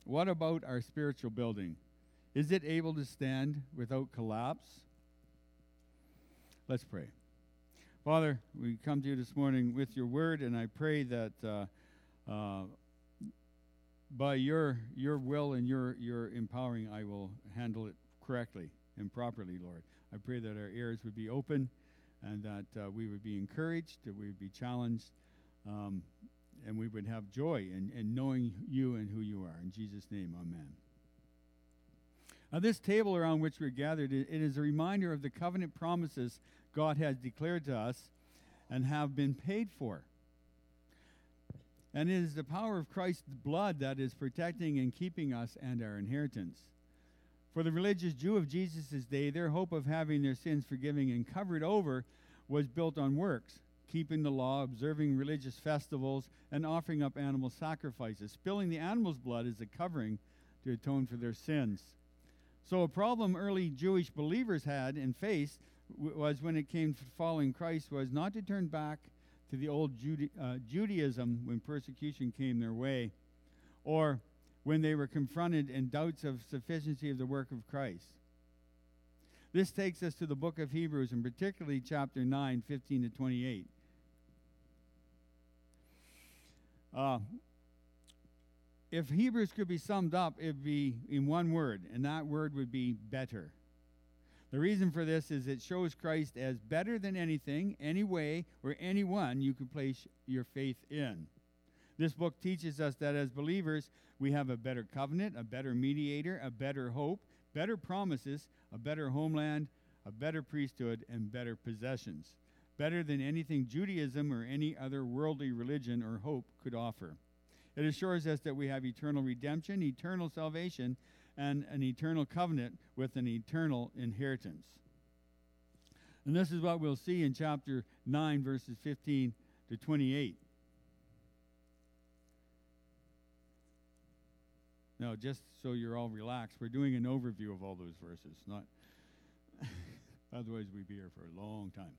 What about our spiritual building? Is it able to stand without collapse? Let's pray. Father, we come to you this morning with your word, and I pray that by your will and your empowering, I will handle it correctly and properly, Lord. I pray that our ears would be open and that we would be encouraged, that we would be challenged, and we would have joy in knowing you and who you are. In Jesus' name, amen. Now, this table around which we're gathered, it is a reminder of the covenant promises God has declared to us and have been paid for. And it is the power of Christ's blood that is protecting and keeping us and our inheritance. For the religious Jew of Jesus' day, their hope of having their sins forgiven and covered over was built on works, keeping the law, observing religious festivals, and offering up animal sacrifices. Spilling the animal's blood as a covering to atone for their sins. So a problem early Jewish believers had and faced was when it came to following Christ was not to turn back to the old Judaism when persecution came their way, or when they were confronted in doubts of sufficiency of the work of Christ. This takes us to the book of Hebrews, and particularly chapter 9, 15 to 28. If Hebrews could be summed up, it would be in one word, and that word would be better. The reason for this is it shows Christ as better than anything, any way, or anyone you could place your faith in. This book teaches us that as believers, we have a better covenant, a better mediator, a better hope, better promises, a better homeland, a better priesthood, and better possessions. Better than anything Judaism or any other worldly religion or hope could offer. It assures us that we have eternal redemption, eternal salvation, and an eternal covenant with an eternal inheritance. And this is what we'll see in chapter 9, verses 15 to 28. Now, just so you're all relaxed, we're doing an overview of all those verses, not otherwise we'd be here for a long time.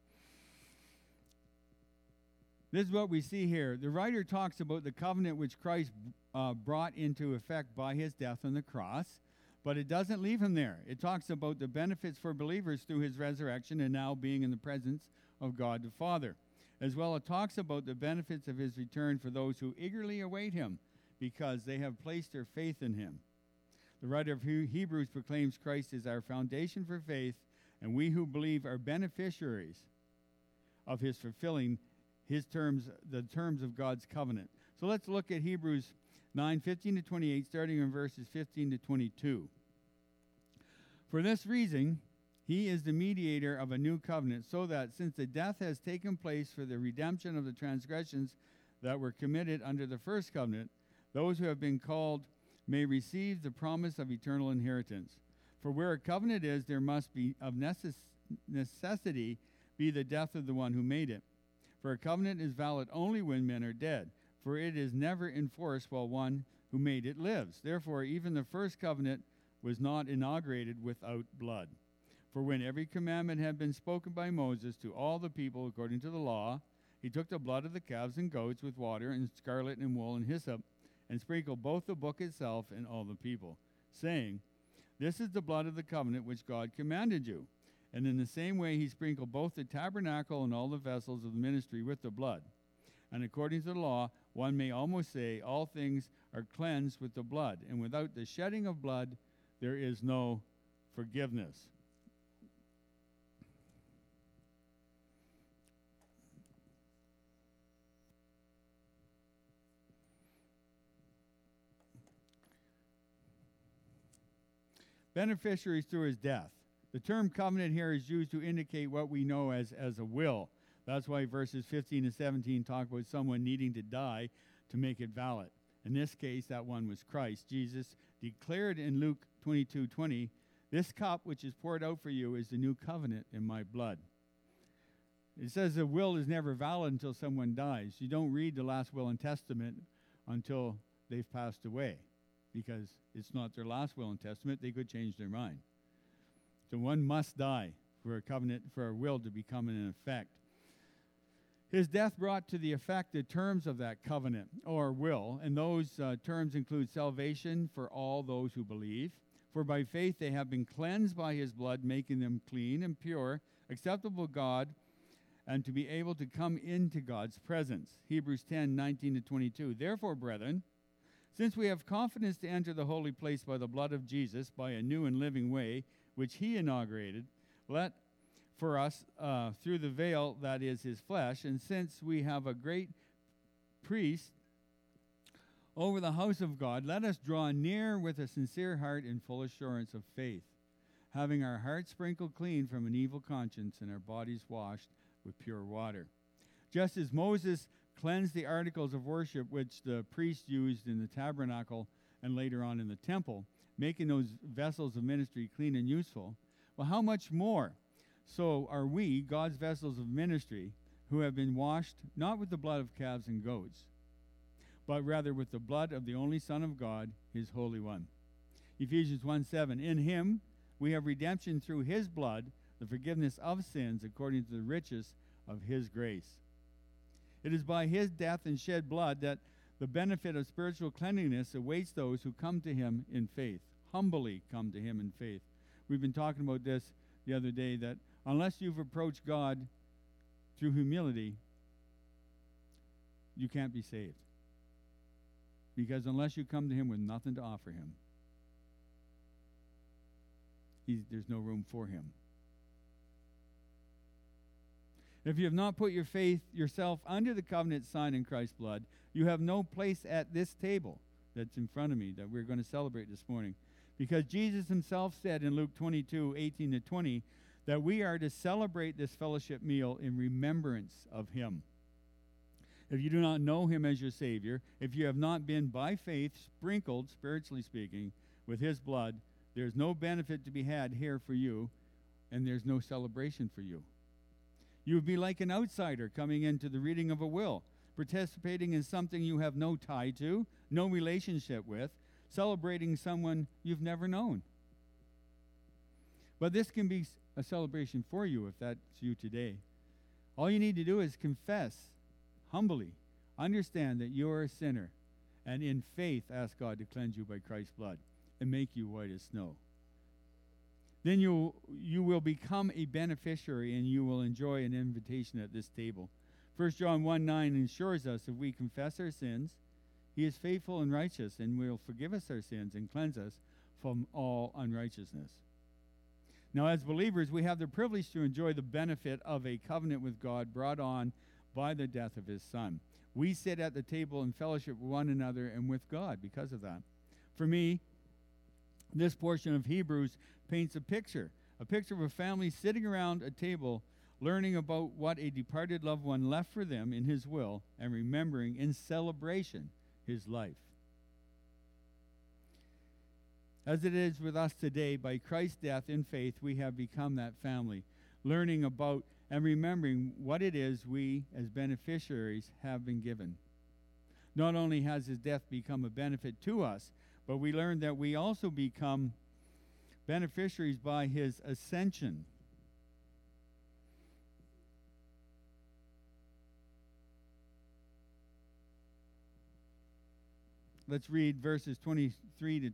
This is what we see here. The writer talks about the covenant which Christ brought into effect by his death on the cross, but it doesn't leave him there. It talks about the benefits for believers through his resurrection and now being in the presence of God the Father. As well, it talks about the benefits of his return for those who eagerly await him because they have placed their faith in him. The writer of Hebrews proclaims Christ is our foundation for faith, and we who believe are beneficiaries of his fulfilling his terms, the terms of God's covenant. So let's look at Hebrews 9, 15 to 28, starting in verses 15 to 22. For this reason, he is the mediator of a new covenant, so that since the death has taken place for the redemption of the transgressions that were committed under the first covenant, those who have been called may receive the promise of eternal inheritance. For where a covenant is, there must be of necessity be the death of the one who made it. For a covenant is valid only when men are dead, for it is never enforced while one who made it lives. Therefore, even the first covenant was not inaugurated without blood. For when every commandment had been spoken by Moses to all the people according to the law, he took the blood of the calves and goats with water and scarlet and wool and hyssop, and sprinkled both the book itself and all the people, saying, This is the blood of the covenant which God commanded you. And in the same way he sprinkled both the tabernacle and all the vessels of the ministry with the blood. And according to the law, one may almost say all things are cleansed with the blood, and without the shedding of blood, there is no forgiveness. Beneficiaries through his death. The term covenant here is used to indicate what we know as a will. That's why verses 15 and 17 talk about someone needing to die to make it valid. In this case, that one was Christ. Jesus declared in Luke 22:20, This cup which is poured out for you is the new covenant in my blood. It says a will is never valid until someone dies. You don't read the last will and testament until they've passed away, because it's not their last will and testament. They could change their mind. So one must die for a covenant, for a will to become in effect. His death brought to the effect the terms of that covenant or will, and those terms include salvation for all those who believe. For by faith they have been cleansed by his blood, making them clean and pure, acceptable to God, and to be able to come into God's presence. Hebrews 10:19-22. Therefore, brethren, since we have confidence to enter the holy place by the blood of Jesus, by a new and living way, which he inaugurated, let for us through the veil that is his flesh, and since we have a great priest over the house of God, let us draw near with a sincere heart and full assurance of faith, having our hearts sprinkled clean from an evil conscience and our bodies washed with pure water. Just as Moses cleansed the articles of worship which the priest used in the tabernacle and later on in the temple, making those vessels of ministry clean and useful, well, how much more so are we, God's vessels of ministry, who have been washed not with the blood of calves and goats, but rather with the blood of the only Son of God, his Holy One. Ephesians 1:7, in him we have redemption through his blood, the forgiveness of sins according to the riches of his grace. It is by his death and shed blood that the benefit of spiritual cleanliness awaits those who come to him in faith, humbly come to him in faith. We've been talking about this the other day, that unless you've approached God through humility, you can't be saved. Because unless you come to him with nothing to offer him, there's no room for him. If you have not put your faith yourself under the covenant sign in Christ's blood, you have no place at this table that's in front of me that we're going to celebrate this morning. Because Jesus himself said in Luke 22:18-20, that we are to celebrate this fellowship meal in remembrance of him. If you do not know him as your Savior, if you have not been by faith sprinkled, spiritually speaking, with his blood, there's no benefit to be had here for you, and there's no celebration for you. You would be like an outsider coming into the reading of a will, participating in something you have no tie to, no relationship with, celebrating someone you've never known. But this can be a celebration for you if that's you today. All you need to do is confess humbly, understand that you're a sinner, and in faith ask God to cleanse you by Christ's blood and make you white as snow. Then you will become a beneficiary and you will enjoy an invitation at this table. 1 John 1:9 ensures us if we confess our sins, he is faithful and righteous and will forgive us our sins and cleanse us from all unrighteousness. Now, as believers, we have the privilege to enjoy the benefit of a covenant with God brought on by the death of his Son. We sit at the table in fellowship with one another and with God because of that. For me, this portion of Hebrews paints a picture of a family sitting around a table learning about what a departed loved one left for them in his will and remembering in celebration his life. As it is with us today, by Christ's death in faith, we have become that family, learning about and remembering what it is we, as beneficiaries, have been given. Not only has his death become a benefit to us, but we learn that we also become beneficiaries by his ascension. Let's read verses 23-26.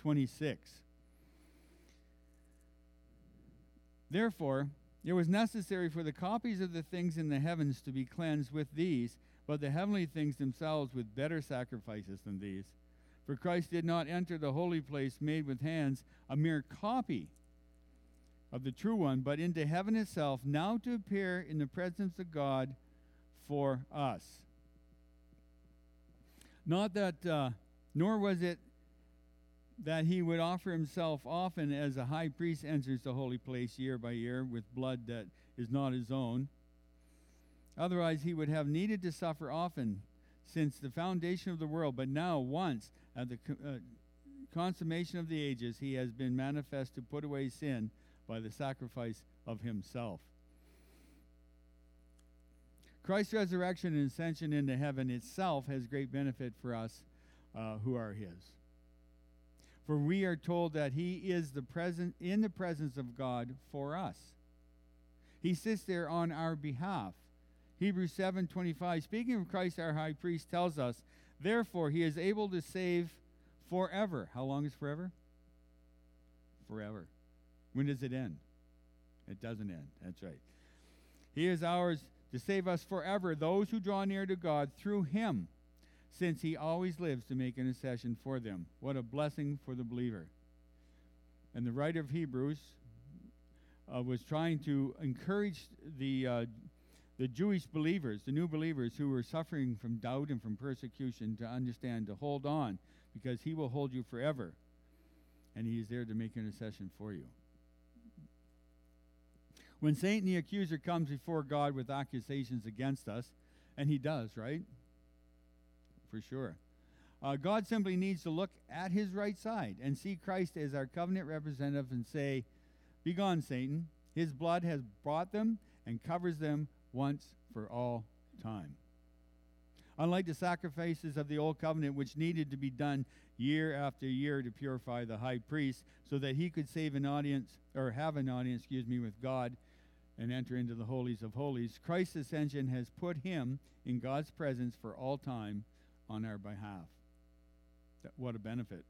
Therefore, it was necessary for the copies of the things in the heavens to be cleansed with these, but the heavenly things themselves with better sacrifices than these. For Christ did not enter the holy place made with hands, a mere copy of the true one, but into heaven itself, now to appear in the presence of God for us. Not that, nor was it that he would offer himself often as a high priest enters the holy place year by year with blood that is not his own. Otherwise he would have needed to suffer often since the foundation of the world. But now once at the consummation of the ages he has been manifest to put away sin by the sacrifice of himself. Christ's resurrection and ascension into heaven itself has great benefit for us who are his. For we are told that he is in the presence of God for us. He sits there on our behalf. Hebrews 7:25, speaking of Christ our high priest, tells us, therefore he is able to save forever. How long is forever? Forever. When does it end? It doesn't end. That's right. He is ours to save us forever, those who draw near to God through him, since he always lives to make intercession for them. What a blessing for the believer. And the writer of Hebrews was trying to encourage the Jewish believers, the new believers who were suffering from doubt and from persecution, to understand, to hold on, because he will hold you forever. And he is there to make intercession for you. When Satan, the accuser, comes before God with accusations against us, and he does, right? For sure. God simply needs to look at his right side and see Christ as our covenant representative and say, "Begone, Satan. His blood has bought them and covers them once for all time." Unlike the sacrifices of the old covenant, which needed to be done year after year to purify the high priest so that he could have an audience with God and enter into the holies of holies, Christ's ascension has put him in God's presence for all time on our behalf. What a benefit.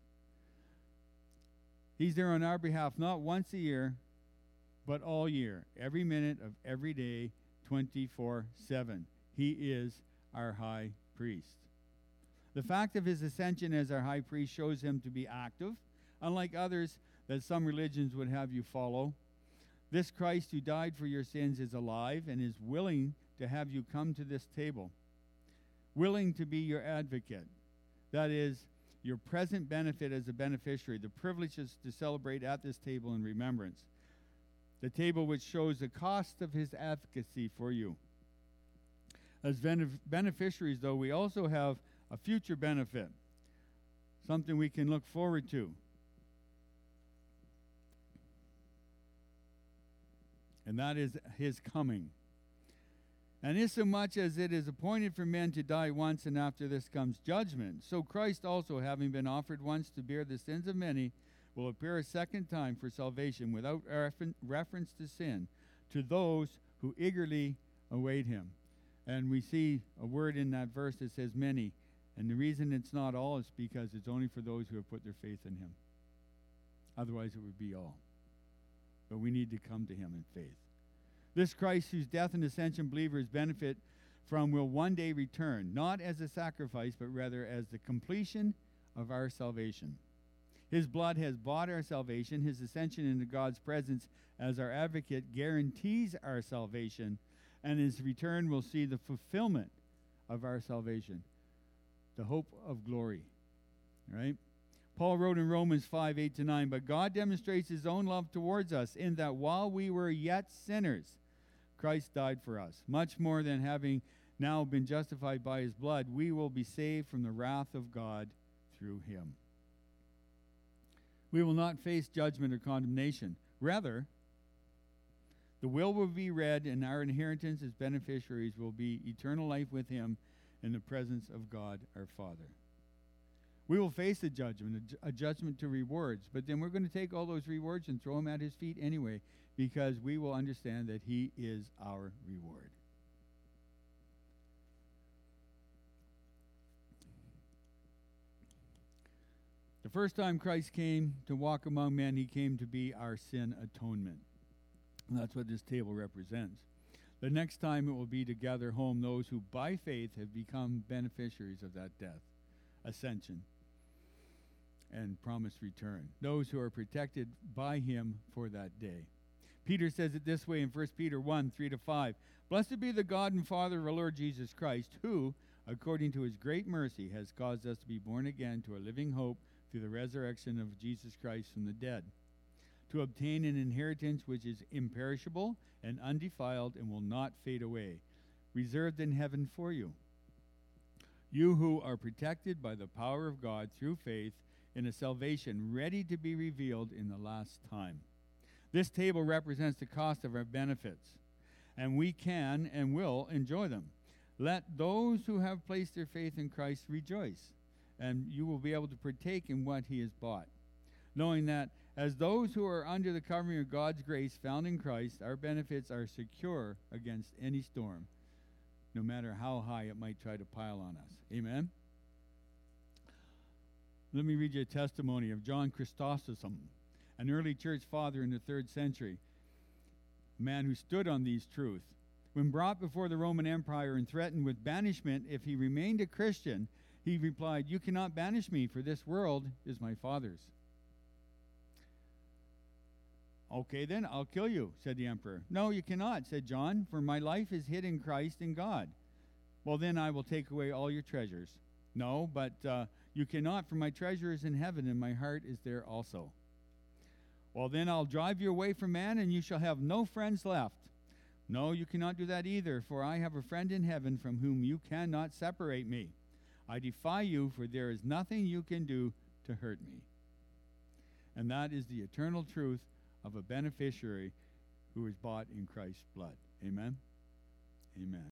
He's there on our behalf not once a year, but all year, every minute of every day, 24/7. He is our high priest. The fact of his ascension as our high priest shows him to be active, unlike others that some religions would have you follow. This Christ who died for your sins is alive and is willing to have you come to this table, willing to be your advocate. That is, your present benefit as a beneficiary, the privileges to celebrate at this table in remembrance. The table which shows the cost of his advocacy for you. As beneficiaries, though, we also have a future benefit, something we can look forward to. And that is his coming. And insomuch as it is appointed for men to die once, and after this comes judgment, so Christ also, having been offered once to bear the sins of many, will appear a second time for salvation without reference to sin, to those who eagerly await him. And we see a word in that verse that says many. And the reason it's not all is because it's only for those who have put their faith in him. Otherwise it would be all. But we need to come to him in faith. This Christ, whose death and ascension believers benefit from, will one day return, not as a sacrifice, but rather as the completion of our salvation. His blood has bought our salvation. His ascension into God's presence as our advocate guarantees our salvation, and his return will see the fulfillment of our salvation, the hope of glory. Right? Paul wrote in Romans 5:8-9, "But God demonstrates his own love towards us in that while we were yet sinners, Christ died for us. Much more than having now been justified by his blood, we will be saved from the wrath of God through him." We will not face judgment or condemnation. Rather, the will be read, and our inheritance as beneficiaries will be eternal life with him in the presence of God our Father. We will face a judgment, a judgment to rewards, but then we're going to take all those rewards and throw them at his feet anyway, because we will understand that he is our reward. The first time Christ came to walk among men, he came to be our sin atonement. And that's what this table represents. The next time it will be to gather home those who by faith have become beneficiaries of that death, ascension, and promised return. Those who are protected by him for that day. Peter says it this way in 1 Peter 1:3-5. "Blessed be the God and Father of our Lord Jesus Christ, who, according to his great mercy, has caused us to be born again to a living hope through the resurrection of Jesus Christ from the dead, to obtain an inheritance which is imperishable and undefiled and will not fade away, reserved in heaven for you. You who are protected by the power of God through faith in a salvation ready to be revealed in the last time." This table represents the cost of our benefits, and we can and will enjoy them. Let those who have placed their faith in Christ rejoice, and you will be able to partake in what he has bought, knowing that as those who are under the covering of God's grace found in Christ, our benefits are secure against any storm. no matter how high it might try to pile on us. Amen? Let me read you a testimony of John Chrysostom, an early church father in the 3rd century, a man who stood on these truths. When brought before the Roman Empire and threatened with banishment if he remained a Christian, he replied, "You cannot banish me, for this world is my Father's." "Okay, then, I'll kill you," said the emperor. "No, you cannot," said John, "for my life is hid in Christ in God." "Well, then I will take away all your treasures." "No, but you cannot, for my treasure is in heaven, and my heart is there also." "Well, then I'll drive you away from man, and you shall have no friends left." "No, you cannot do that either, for I have a friend in heaven from whom you cannot separate me. I defy you, for there is nothing you can do to hurt me." And that is the eternal truth of a beneficiary who is bought in Christ's blood. Amen? Amen.